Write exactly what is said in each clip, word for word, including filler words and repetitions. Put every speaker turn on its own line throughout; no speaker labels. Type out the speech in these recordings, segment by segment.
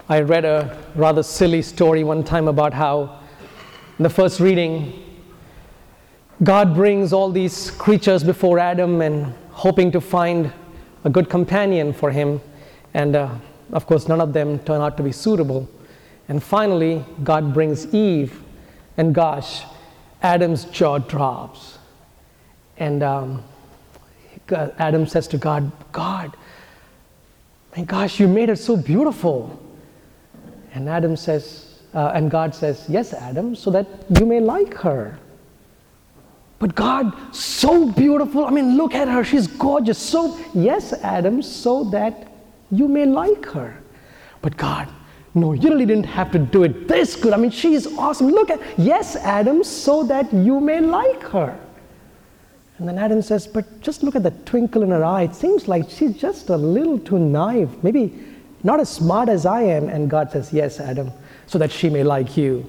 I read a rather silly story one time about how in the first reading, God brings all these creatures before Adam and hoping to find a good companion for him. And uh, of course, none of them turn out to be suitable. And finally, God brings Eve, and gosh, Adam's jaw drops. And um, Adam says to God, God, my gosh, you made her so beautiful. And Adam says, uh, and God says, yes, Adam, so that you may like her. But God, so beautiful. I mean, look at her. She's gorgeous. So, yes, Adam, so that you may like her. But God, no, you really didn't have to do it this good. I mean, she's awesome. Look at, yes, Adam, so that you may like her. And then Adam says, but just look at the twinkle in her eye. It seems like she's just a little too naive. Maybe not as smart as I am. And God says, yes, Adam, so that she may like you.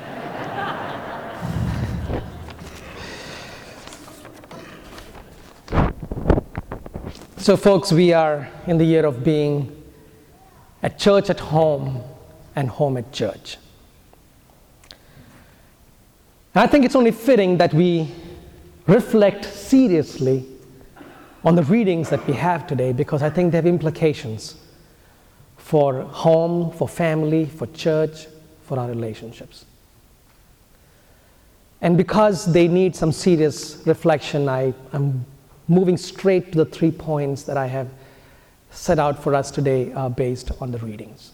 So folks, we are in the year of being at church at home and home at church. And I think it's only fitting that we reflect seriously on the readings that we have today, because I think they have implications for home, for family, for church, for our relationships. And because they need some serious reflection, I am moving straight to the three points that I have set out for us today uh, based on the readings.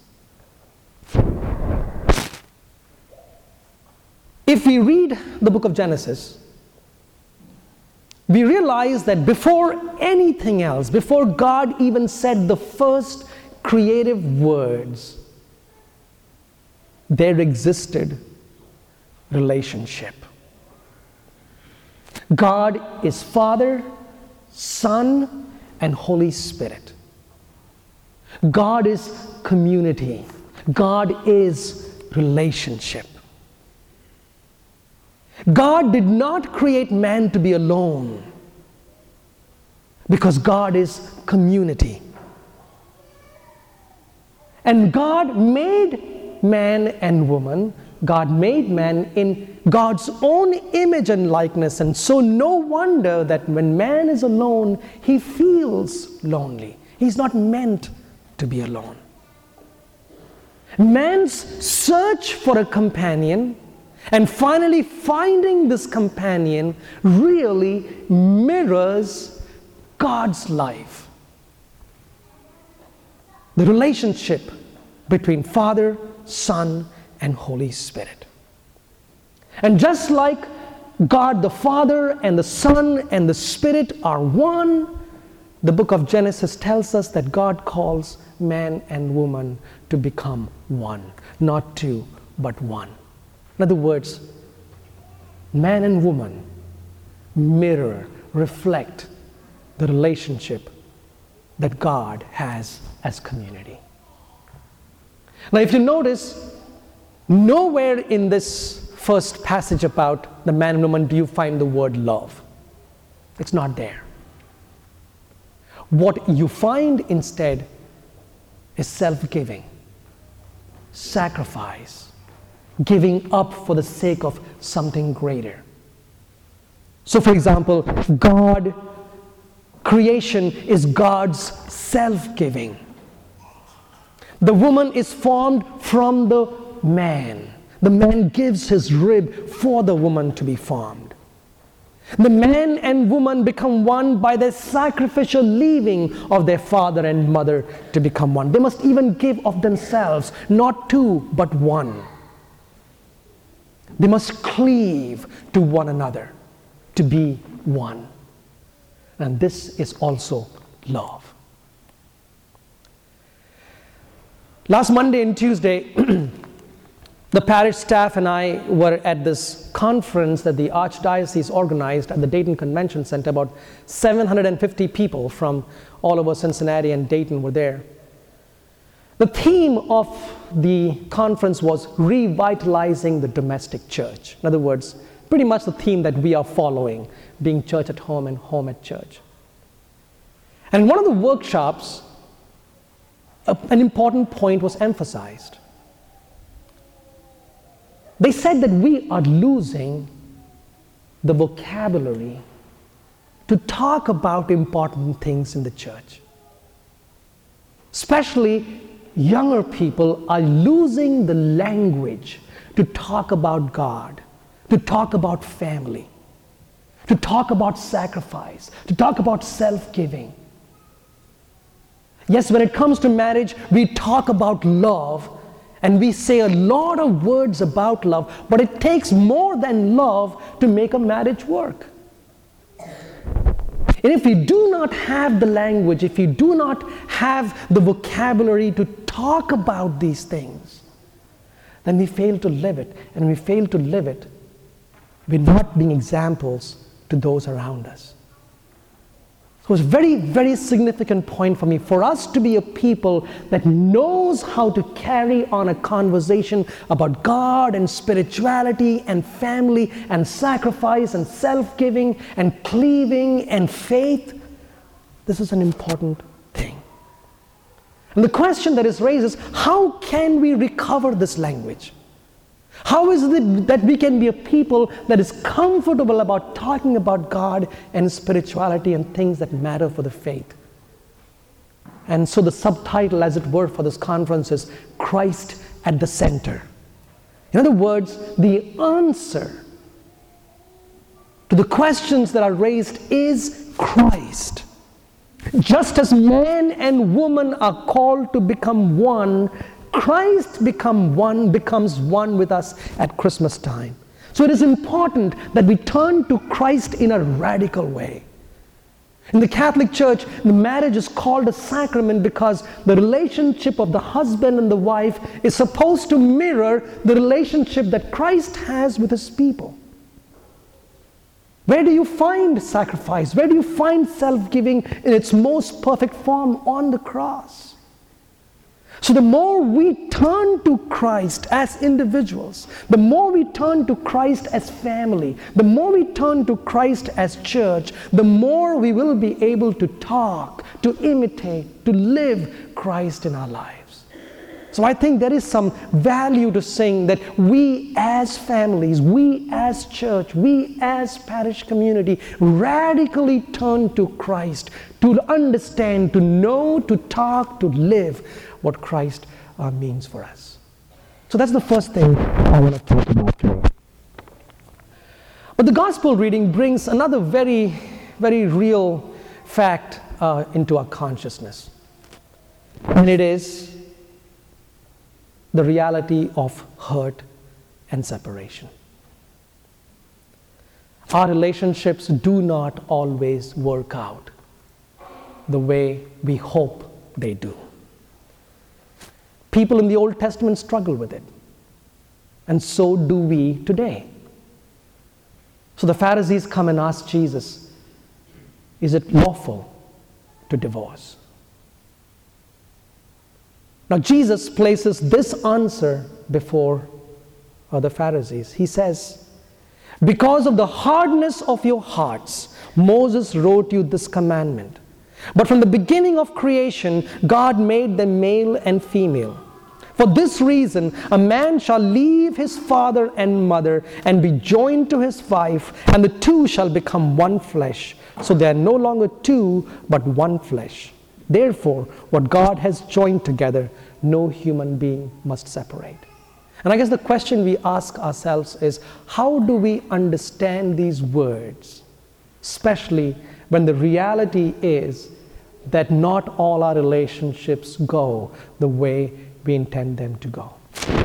If we read the book of Genesis, we realize that before anything else, before God even said the first creative words, there existed relationship. God is Father, Son, and Holy Spirit. God is community. God is relationship. God did not create man to be alone, because God is community. And God made man and woman, God made man in God's own image and likeness, and so no wonder that when man is alone, he feels lonely. He's not meant to be alone. Man's search for a companion and finally finding this companion really mirrors God's life. The relationship between Father, Son, and Holy Spirit. And just like God the Father and the Son and the Spirit are one, the book of Genesis tells us that God calls man and woman to become one. Not two, but one. In other words, man and woman mirror, reflect the relationship that God has as community. Now, if you notice, nowhere in this first passage about the man and woman do you find the word love. It's not there. What you find instead is self-giving, sacrifice, giving up for the sake of something greater. So, for example, God, creation is God's self-giving. The woman is formed from the man. The man gives his rib for the woman to be formed. The man and woman become one by their sacrificial leaving of their father and mother to become one. They must even give of themselves, not two, but one. They must cleave to one another to be one. And this is also love. Last Monday and Tuesday, the parish staff and I were at this conference that the Archdiocese organized at the Dayton Convention Center. About seven hundred fifty people from all over Cincinnati and Dayton were there. The theme of the conference was revitalizing the domestic church. In other words, pretty much the theme that we are following, being church at home and home at church. And one of the workshops a, an important point was emphasized. They said that we are losing the vocabulary to talk about important things in the church. Especially younger people are losing the language to talk about God, to talk about family, to talk about sacrifice, to talk about self-giving. Yes, when it comes to marriage, we talk about love and we say a lot of words about love, but it takes more than love to make a marriage work. And if we do not have the language, if we do not have the vocabulary to talk about these things, then we fail to live it. And when we fail to live it, we're not being examples to those around us. So it's a very, very significant point for me, for us to be a people that knows how to carry on a conversation about God and spirituality and family and sacrifice and self-giving and cleaving and faith. This is an important thing. And the question that is raised is, how can we recover this language? How is it that we can be a people that is comfortable about talking about God and spirituality and things that matter for the faith? And so the subtitle, as it were, for this conference is Christ at the Center. In other words, the answer to the questions that are raised is Christ. Just as man and woman are called to become one, Christ become one, becomes one with us at Christmas time. So it is important that we turn to Christ in a radical way. In the Catholic Church, the marriage is called a sacrament because the relationship of the husband and the wife is supposed to mirror the relationship that Christ has with his people. Where do you find sacrifice? Where do you find self-giving in its most perfect form? On the cross. So the more we turn to Christ as individuals, the more we turn to Christ as family, the more we turn to Christ as church, the more we will be able to talk, to imitate, to live Christ in our lives. So I think there is some value to saying that we as families, we as church, we as parish community radically turn to Christ to understand, to know, to talk, to live what Christ uh, means for us. So that's the first thing I want to talk about today. But the gospel reading brings another very, very real fact uh, into our consciousness. And it is the reality of hurt and separation. Our relationships do not always work out the way we hope they do. People in the Old Testament struggle with it, and so do we today. So the Pharisees come and ask Jesus, is it lawful to divorce? Now Jesus places this answer before uh, the Pharisees. He says, because of the hardness of your hearts, Moses wrote you this commandment. But from the beginning of creation, God made them male and female. For this reason, a man shall leave his father and mother and be joined to his wife, and the two shall become one flesh. So they are no longer two, but one flesh. Therefore, what God has joined together, no human being must separate. And I guess the question we ask ourselves is, how do we understand these words? Especially when the reality is that not all our relationships go the way we intend them to go.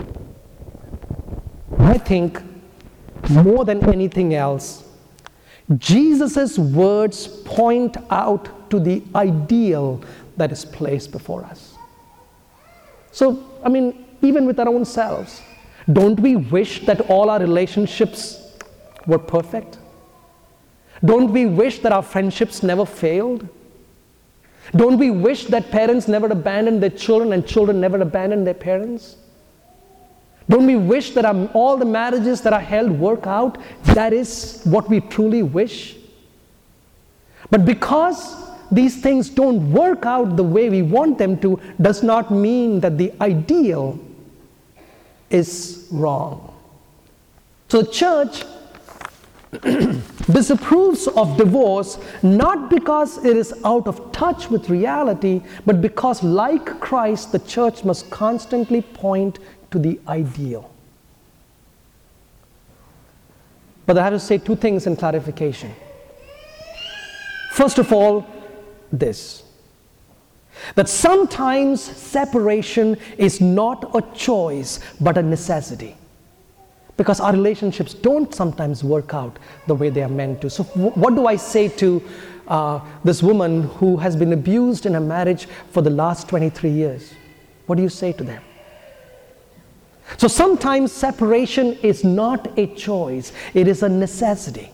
I think more than anything else, Jesus' words point out to the ideal that is placed before us. So, I mean, even with our own selves, don't we wish that all our relationships were perfect? Don't we wish that our friendships never failed? Don't we wish that parents never abandoned their children and children never abandoned their parents? Don't we wish that our, all the marriages that are held work out? That is what we truly wish. But because these things don't work out the way we want them to does not mean that the ideal is wrong. So the church disapproves of divorce not because it is out of touch with reality, but because, like Christ, the church must constantly point to the ideal. But I have to say two things in clarification. First of all, this, that sometimes separation is not a choice but a necessity, because our relationships don't sometimes work out the way they are meant to. So w- what do I say to uh, this woman who has been abused in a marriage for the last twenty-three years? What do you say to them? So sometimes separation is not a choice, it is a necessity.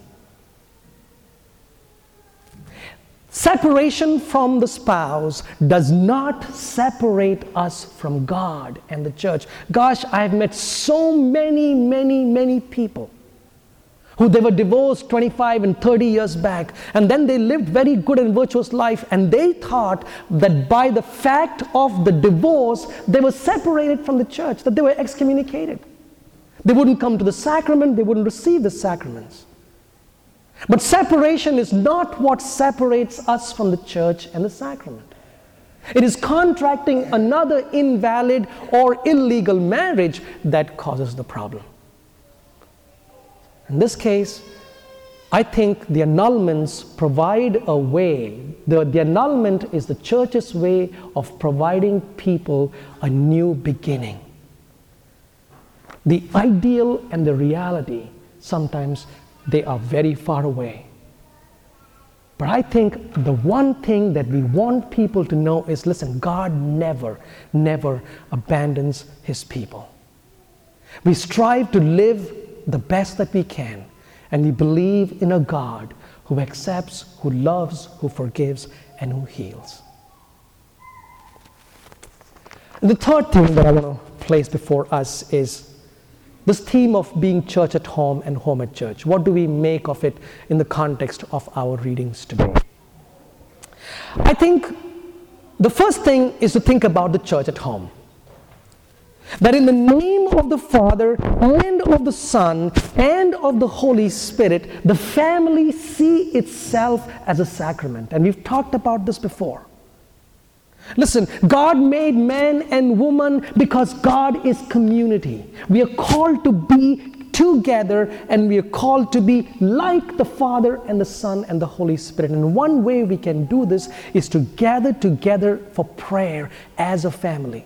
Separation from the spouse does not separate us from God and the church. Gosh, I've met so many, many, many people who they were divorced twenty-five and thirty years back, and then they lived very good and virtuous life, and they thought that by the fact of the divorce, they were separated from the church, that they were excommunicated. They wouldn't come to the sacrament, they wouldn't receive the sacraments. But separation is not what separates us from the church and the sacrament. It is contracting another invalid or illegal marriage that causes the problem. In this case, I think the annulments provide a way. The, the annulment is the church's way of providing people a new beginning. The ideal and the reality, sometimes they are very far away. But I think the one thing that we want people to know is, listen, God never, never abandons his people. We strive to live the best that we can, and we believe in a God who accepts, who loves, who forgives, and who heals. And the third thing that I want to place before us is this theme of being church at home and home at church. What do we make of it in the context of our readings today? I think the first thing is to think about the church at home. That in the name of the Father and of the Son and of the Holy Spirit, the family see itself as a sacrament. And we've talked about this before. Listen, God made man and woman because God is community. We are called to be together, and we are called to be like the Father and the Son and the Holy Spirit. And one way we can do this is to gather together for prayer as a family.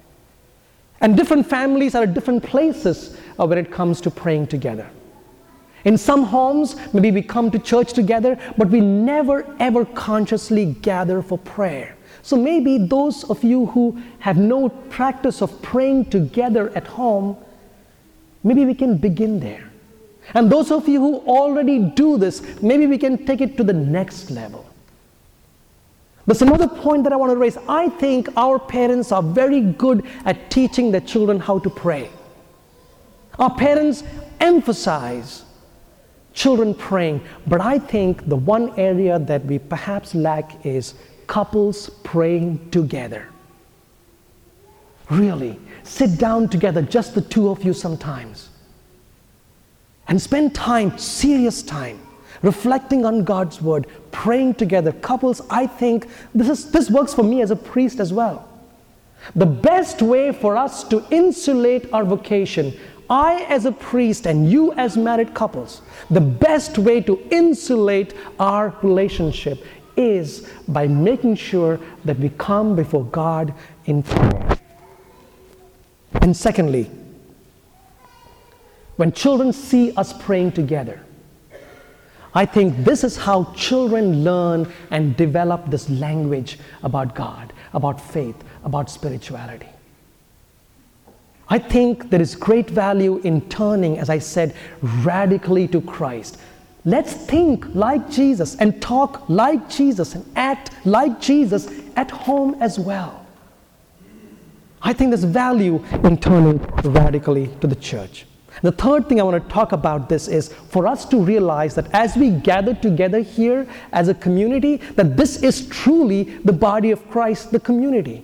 And different families are at different places uh, when it comes to praying together. In some homes, maybe we come to church together, but we never ever consciously gather for prayer. So maybe those of you who have no practice of praying together at home, maybe we can begin there. And those of you who already do this, maybe we can take it to the next level. There's another point that I want to raise. I think our parents are very good at teaching their children how to pray. Our parents emphasize children praying, but I think the one area that we perhaps lack is couples praying together. Really, sit down together, just the two of you sometimes, and spend time, serious time, reflecting on God's word, praying together. Couples, I think this is this works for me as a priest as well. The best way for us to insulate our vocation, I as a priest and you as married couples, the best way to insulate our relationship is by making sure that we come before God in prayer. And secondly, when children see us praying together, I think this is how children learn and develop this language about God, about faith, about spirituality. I think there is great value in turning, as I said, radically to Christ. Let's think like Jesus and talk like Jesus and act like Jesus at home as well. I think there's value in turning radically to the church. The third thing I want to talk about this is for us to realize that as we gather together here as a community, that this is truly the body of Christ, the community.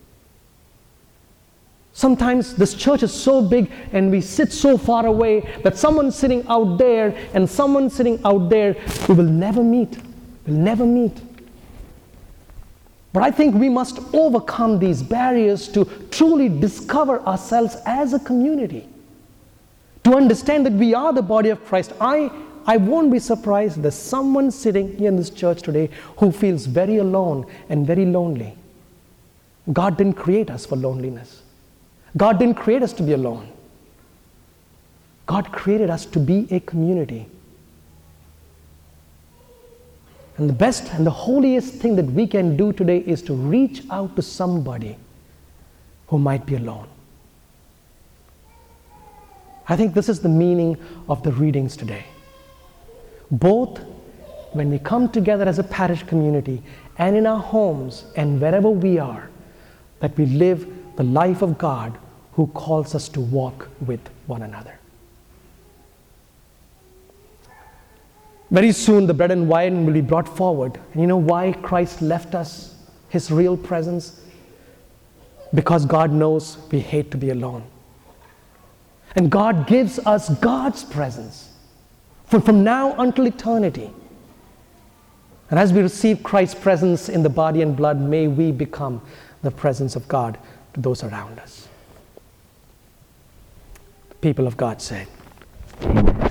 Sometimes this church is so big and we sit so far away that someone sitting out there and someone sitting out there, we will never meet. We'll never meet. But I think we must overcome these barriers to truly discover ourselves as a community. To understand that we are the body of Christ. I, I won't be surprised if there's someone sitting here in this church today who feels very alone and very lonely. God didn't create us for loneliness. God didn't create us to be alone. God created us to be a community. And the best and the holiest thing that we can do today is to reach out to somebody who might be alone. I think this is the meaning of the readings today. Both when we come together as a parish community and in our homes and wherever we are, that we live the life of God who calls us to walk with one another. Very soon the bread and wine will be brought forward. And you know why Christ left us his real presence? Because God knows we hate to be alone. And God gives us God's presence from, from now until eternity. And as we receive Christ's presence in the body and blood, may we become the presence of God to those around us. The people of God say, Amen.